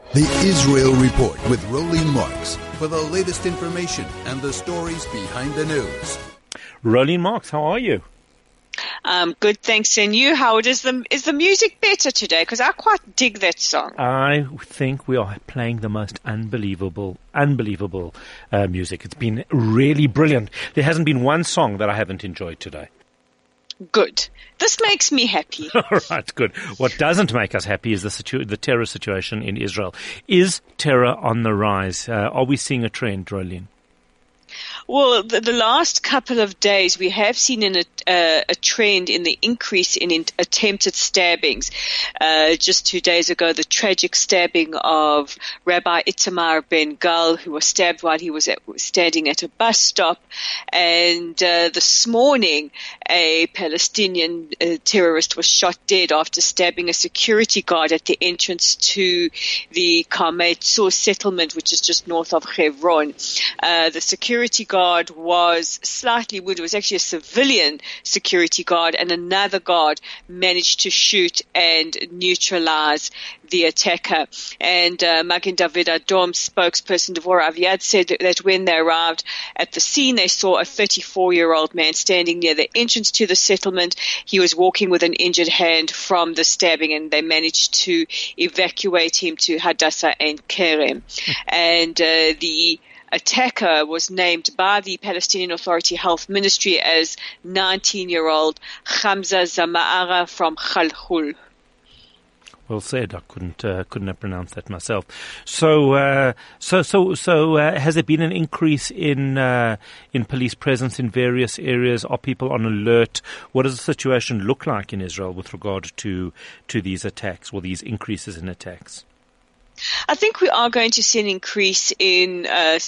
The Israel Report with Rolene Marks for the latest information and the stories behind the news. Rolene Marks, how are you? Good, thanks. And you, Howard, is the music better today? Because I quite dig that song. I think we are playing the most unbelievable music. It's been really brilliant. There hasn't been one song that I haven't enjoyed today. Good. This makes me happy. All right, good. What doesn't make us happy is the terror situation in Israel. Is terror on the rise? Are we seeing a trend, Rolene? Well, the last couple of days we have seen a trend in the increase in attempted stabbings. Just 2 days ago, the tragic stabbing of Rabbi Itamar Ben-Gal, who was stabbed while he was standing at a bus stop. And this morning, a Palestinian terrorist was shot dead after stabbing a security guard at the entrance to the Karmei Tzur settlement, which is just north of Hebron. The security guard was slightly wounded. It was actually a civilian security guard, and another guard managed to shoot and neutralize the attacker. And Magen David Adom spokesperson Devorah Aviad said that when they arrived at the scene, they saw a 34-year-old man standing near the entrance to the settlement. He was walking with an injured hand from the stabbing, and they managed to evacuate him to Hadassah and Kerem. And the attacker was named by the Palestinian Authority Health Ministry as 19-year-old Hamza Zama'ara from Khalkhul. Well said. I couldn't have pronounced that myself. So has there been an increase in police presence in various areas? Are people on alert? What does the situation look like in Israel with regard to these attacks or these increases in attacks? I think we are going to see an increase in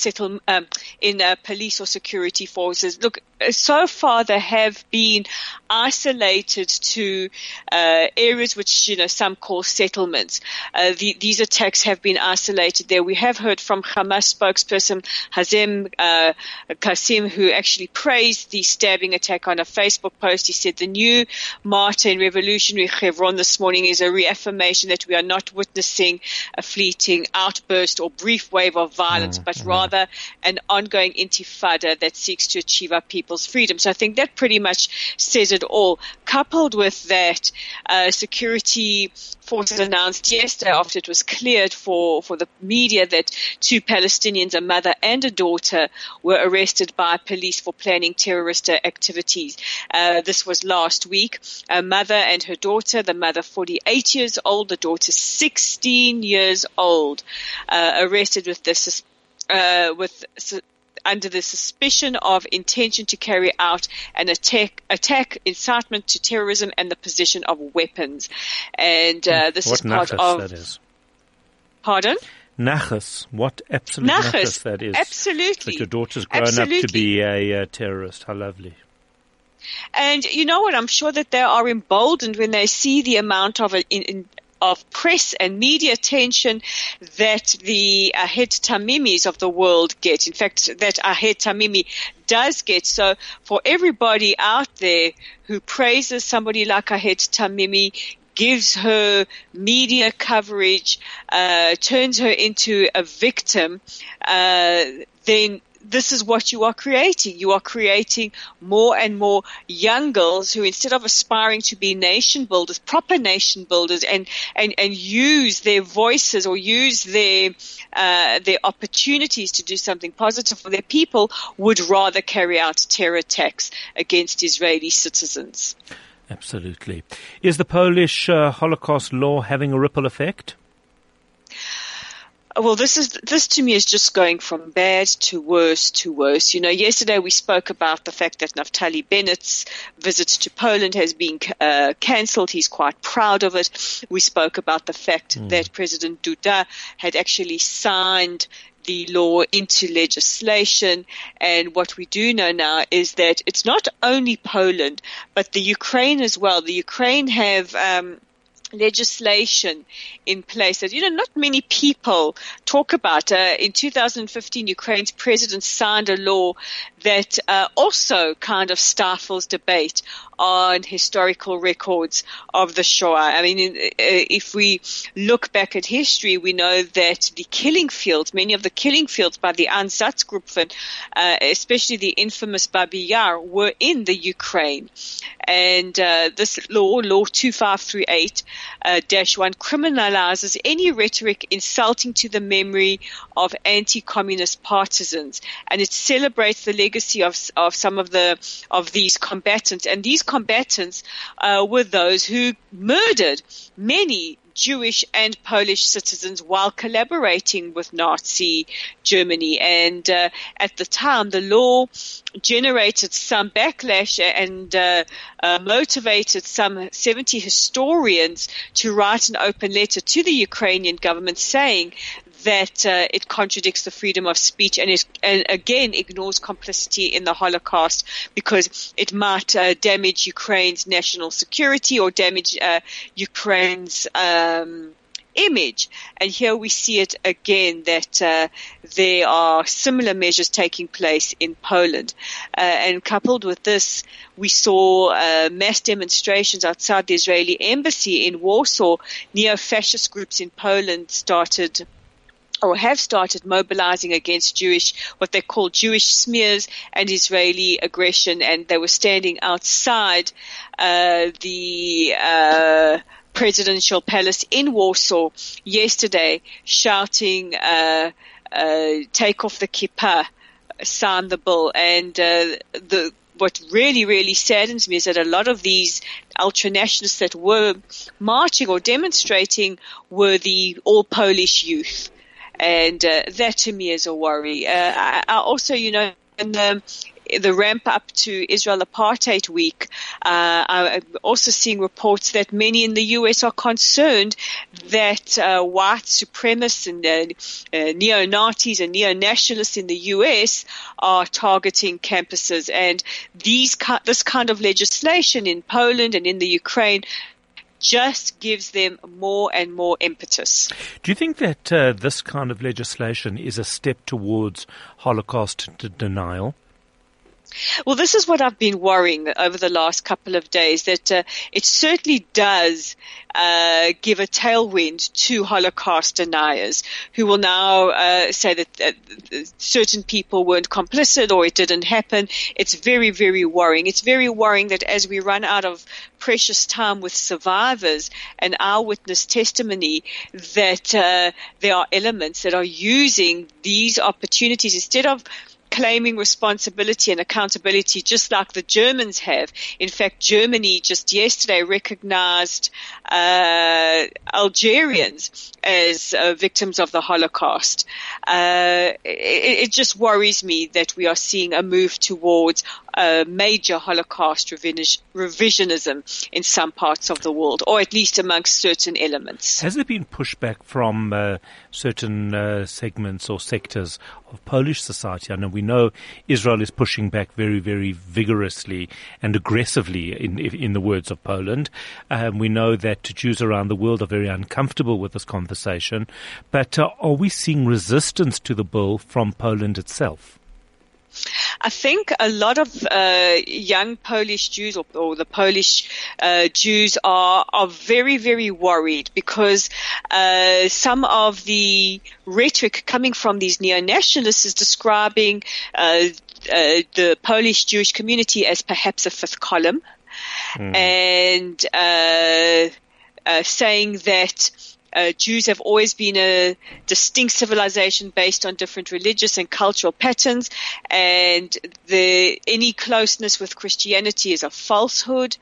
police or security forces. Look, so far they have been isolated to areas which some call settlements. These attacks have been isolated there. We have heard from Hamas spokesperson Hazem Qasim, who actually praised the stabbing attack on a Facebook post. He said the new martyr in revolutionary Hebron this morning is a reaffirmation that we are not witnessing a fleeting outburst or brief wave of violence, but rather an ongoing intifada that seeks to achieve our people's freedom. So I think that pretty much says it all. Coupled with that, security forces announced yesterday, after it was cleared for the media, that 2 Palestinians, a mother and a daughter, were arrested by police for planning terrorist activities. This was last week. A mother and her daughter, the mother 48 years old, the daughter 16 years old, arrested under the suspicion of intention to carry out an attack, incitement to terrorism, and the possession of weapons. And this is part of. That is. Pardon? Nachas. What absolute nachas that is. Absolutely. That your daughter's grown up to be a terrorist. How lovely. And you know what? I'm sure that they are emboldened when they see the amount of press and media attention that the Ahed Tamimis of the world get. In fact, that Ahed Tamimi does get. So for everybody out there who praises somebody like Ahed Tamimi, gives her media coverage, turns her into a victim, then this is what you are creating. You are creating more and more young girls who, instead of aspiring to be nation builders, proper nation builders, and use their voices or use their opportunities to do something positive for their people, would rather carry out terror attacks against Israeli citizens. Absolutely. Is the Polish Holocaust law having a ripple effect? Well, this to me is just going from bad to worse to worse. Yesterday we spoke about the fact that Naftali Bennett's visit to Poland has been cancelled. He's quite proud of it. We spoke about the fact that President Duda had actually signed the law into legislation. And what we do know now is that it's not only Poland, but the Ukraine as well. The Ukraine have legislation in place that, not many people talk about. In 2015, Ukraine's president signed a law that also kind of stifles debate on historical records of the Shoah. I mean, if we look back at history, we know that the killing fields, many of the killing fields by the Einsatzgruppen, especially the infamous Babi Yar, were in the Ukraine. And this law 2538-1, criminalizes any rhetoric insulting to the memory of anti-communist partisans, and it celebrates the legacy of some of these combatants. And these combatants were those who murdered many Jewish and Polish citizens while collaborating with Nazi Germany. And at the time, the law generated some backlash and motivated some 70 historians to write an open letter to the Ukrainian government saying that it contradicts the freedom of speech and again ignores complicity in the Holocaust because it might damage Ukraine's national security or damage Ukraine's image. And here we see it again that there are similar measures taking place in Poland. And coupled with this, we saw mass demonstrations outside the Israeli embassy in Warsaw. Neo-fascist groups in Poland have started mobilizing against what they call Jewish smears and Israeli aggression, and they were standing outside the presidential palace in Warsaw yesterday shouting, take off the kippah, sign the bill. And what really, really saddens me is that a lot of these ultra-nationalists that were marching or demonstrating were the all-Polish youth. And that to me is a worry. I also, in the ramp up to Israel Apartheid Week, I'm also seeing reports that many in the U.S. are concerned that white supremacists and neo-Nazis and neo-nationalists in the U.S. are targeting campuses. And this kind of legislation in Poland and in the Ukraine just gives them more and more impetus. Do you think that this kind of legislation is a step towards Holocaust denial? Well, this is what I've been worrying over the last couple of days, that it certainly does give a tailwind to Holocaust deniers who will now say that certain people weren't complicit or it didn't happen. It's very, very worrying. It's very worrying that as we run out of precious time with survivors and eyewitness testimony, that there are elements that are using these opportunities instead of claiming responsibility and accountability just like the Germans have. In fact, Germany just yesterday recognized Algerians as victims of the Holocaust. It just worries me that we are seeing a move towards major Holocaust revisionism in some parts of the world, or at least amongst certain elements. Has there been pushback from certain segments or sectors of Polish society? I know we know Israel is pushing back very, very vigorously and aggressively, in the words of Poland. We know that Jews around the world are very uncomfortable with this conversation. But are we seeing resistance to the bill from Poland itself? I think a lot of young Polish Jews or the Polish Jews are very, very worried because some of the rhetoric coming from these neo-nationalists is describing the Polish Jewish community as perhaps a fifth column, and saying that Jews have always been a distinct civilization based on different religious and cultural patterns, and any closeness with Christianity is a falsehood.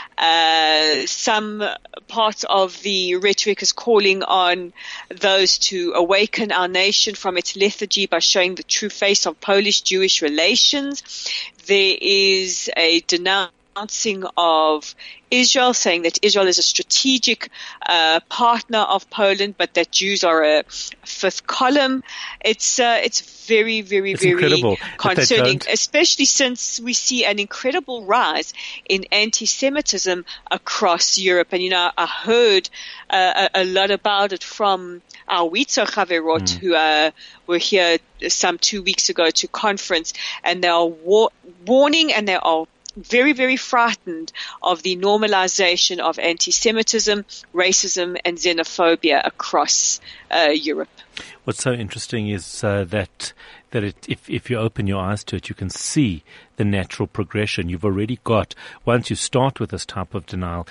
Some parts of the rhetoric is calling on those to awaken our nation from its lethargy by showing the true face of Polish-Jewish relations. There is a denial denouncing of Israel, saying that Israel is a strategic partner of Poland, but that Jews are a fifth column. It's very, very, it's very concerning, especially since we see an incredible rise in anti-Semitism across Europe. And, I heard a lot about it from our Witzer Chaverot who were here some 2 weeks ago to conference, and they are warning, and they are very, very frightened of the normalization of anti-Semitism, racism, and xenophobia across Europe. What's so interesting is that if you open your eyes to it, you can see the natural progression. You've already got, once you start with this type of denial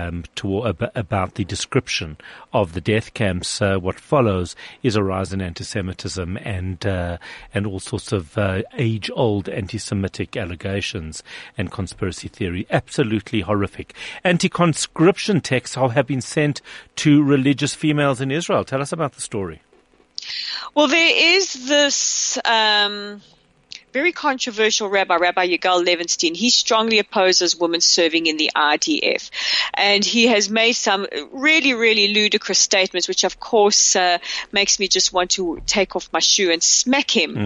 about the description of the death camps, what follows is a rise in anti-Semitism and all sorts of age-old anti-Semitic allegations and conspiracy theory. Absolutely horrific. Anti-conscription texts have been sent to religious females in Israel. Tell us about the story. Well, there is this very controversial Rabbi Yigal Levenstein. He strongly opposes women serving in the IDF. And he has made some really, really ludicrous statements, which of course makes me just want to take off my shoe and smack him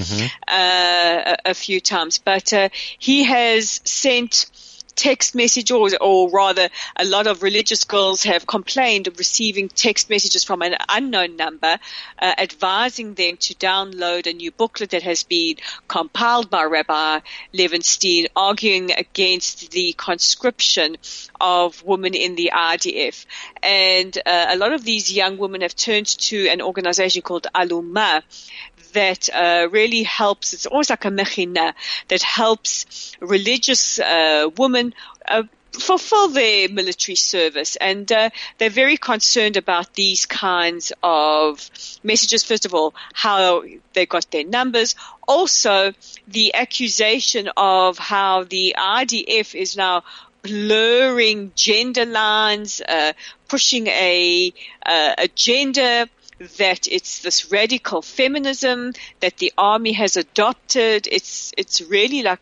a few times. But he has sent text messages, or rather a lot of religious girls have complained of receiving text messages from an unknown number advising them to download a new booklet that has been compiled by Rabbi Levenstein, arguing against the conscription of women in the IDF. And a lot of these young women have turned to an organization called Aluma that really helps. It's almost like a mechina that helps religious women fulfill their military service. And they're very concerned about these kinds of messages. First of all, how they got their numbers. Also, the accusation of how the IDF is now blurring gender lines, pushing a agenda that it's this radical feminism that the army has adopted. It's really like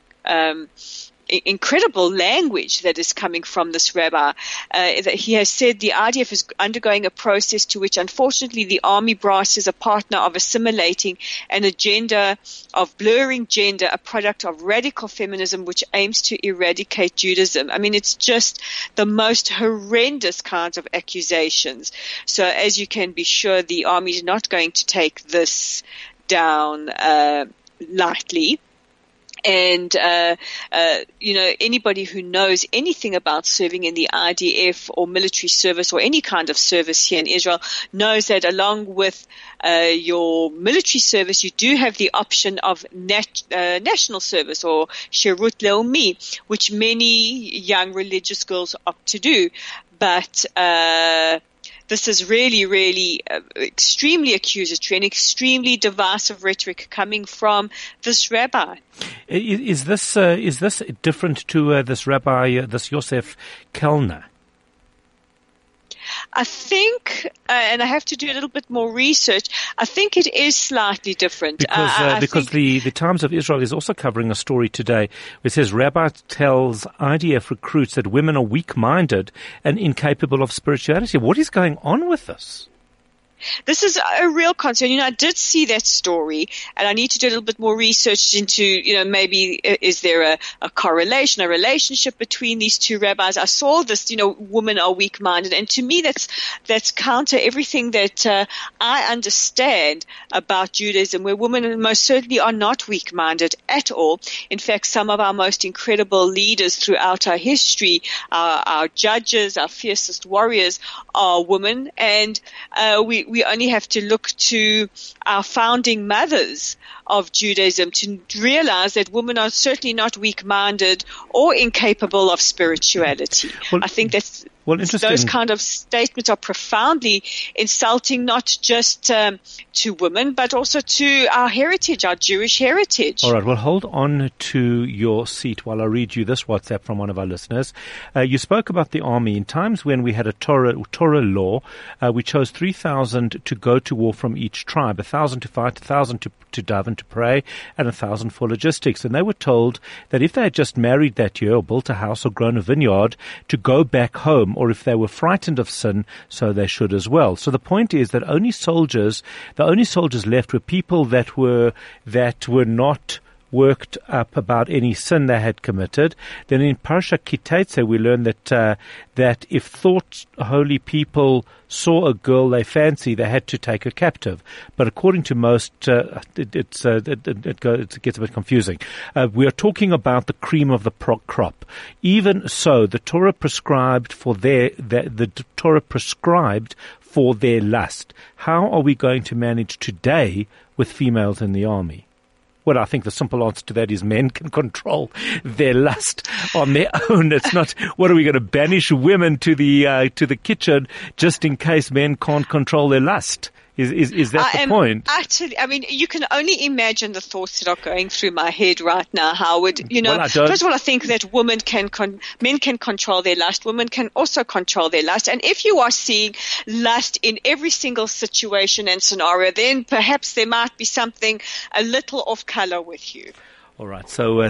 incredible language that is coming from this rabbi. That he has said the IDF is undergoing a process to which, unfortunately, the army brass is a partner of assimilating an agenda of blurring gender, a product of radical feminism which aims to eradicate Judaism. I mean, it's just the most horrendous kinds of accusations. So as you can be sure, the army is not going to take this down lightly. And, anybody who knows anything about serving in the IDF or military service or any kind of service here in Israel knows that along with your military service, you do have the option of national service or Shirut Leumi, which many young religious girls opt to do. But this is really, really extremely accusatory and extremely divisive rhetoric coming from this rabbi. Is this different to this rabbi, this Yosef Kellner? I think, and I have to do a little bit more research, I think it is slightly different. Because the Times of Israel is also covering a story today where it says Rabbi tells IDF recruits that women are weak-minded and incapable of spirituality. What is going on with this? This is a real concern. I did see that story, and I need to do a little bit more research into, maybe is there a correlation, a relationship between these two rabbis? I saw this, women are weak-minded, and to me that's counter everything that I understand about Judaism, where women most certainly are not weak-minded at all. In fact, some of our most incredible leaders throughout our history, our judges, our fiercest warriors are women, and we only have to look to our founding mothers of Judaism to realize that women are certainly not weak-minded or incapable of spirituality. Well, I think that's Well, interesting. Those kind of statements are profoundly insulting, not just to women, but also to our heritage, our Jewish heritage. All right. Well, hold on to your seat while I read you this WhatsApp from one of our listeners. You spoke about the army. In times when we had a Torah law, we chose 3,000 to go to war from each tribe, 1,000 to fight, 1,000 to daven, to pray, and 1,000 for logistics. And they were told that if they had just married that year or built a house or grown a vineyard, to go back home, or if they were frightened of sin, so they should as well. So the point is that the only soldiers left were people that were not worked up about any sin they had committed. Then in Parasha Kitetse we learn that if thought holy people saw a girl they fancy, they had to take her captive. But according to most, it gets a bit confusing. We are talking about the cream of the crop. Even so, the Torah prescribed for their lust. How are we going to manage today with females in the army? Well, I think the simple answer to that is men can control their lust on their own. It's not, what are we going to banish women to the kitchen just in case men can't control their lust? Is that the point? Actually, I mean, you can only imagine the thoughts that are going through my head right now, Howard. Well, first of all, I think that men can control their lust. Women can also control their lust. And if you are seeing lust in every single situation and scenario, then perhaps there might be something a little off color with you. All right. So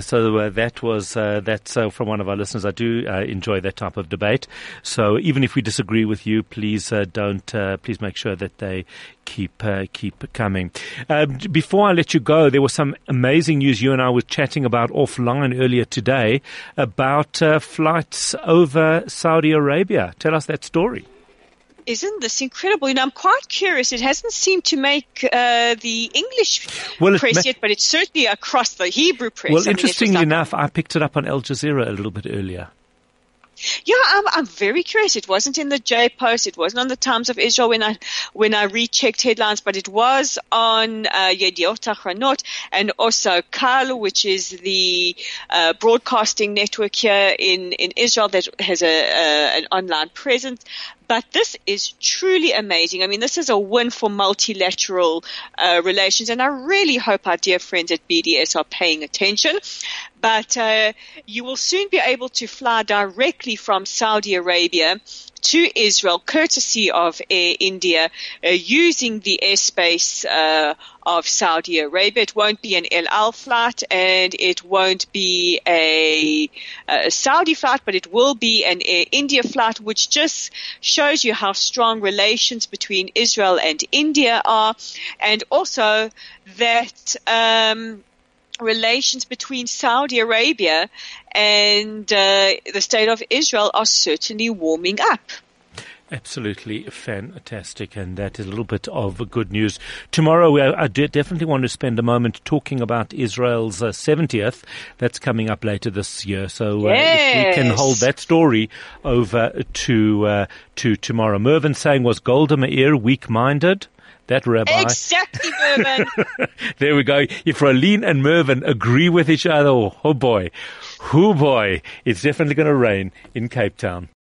that's from one of our listeners. I do enjoy that type of debate. So even if we disagree with you, please please make sure that they keep coming. Before I let you go, there was some amazing news you and I were chatting about offline earlier today about flights over Saudi Arabia. Tell us that story. Isn't this incredible? I'm quite curious. It hasn't seemed to make the English press yet, but it's certainly across the Hebrew press. Well, interestingly enough, I picked it up on Al Jazeera a little bit earlier. Yeah, I'm very curious. It wasn't in the J Post. It wasn't on the Times of Israel when I rechecked headlines, but it was on Yediot Ahronot and also Kal, which is the broadcasting network here in Israel that has an online presence. But this is truly amazing. I mean, this is a win for multilateral relations, and I really hope our dear friends at BDS are paying attention. But you will soon be able to fly directly from Saudi Arabia to Israel, courtesy of Air India, using the airspace of Saudi Arabia. It won't be an El Al flight, and it won't be a Saudi flight, but it will be an Air India flight, which just shows you how strong relations between Israel and India are, and also that relations between Saudi Arabia and the state of Israel are certainly warming up. Absolutely fantastic, and that is a little bit of good news. Tomorrow, I definitely want to spend a moment talking about Israel's 70th. That's coming up later this year. So if we can hold that story over to tomorrow. Mervyn saying, was Golda Meir weak-minded? That rabbi. Exactly, Mervyn. There we go. If Rolene and Mervyn agree with each other, oh boy, it's definitely going to rain in Cape Town.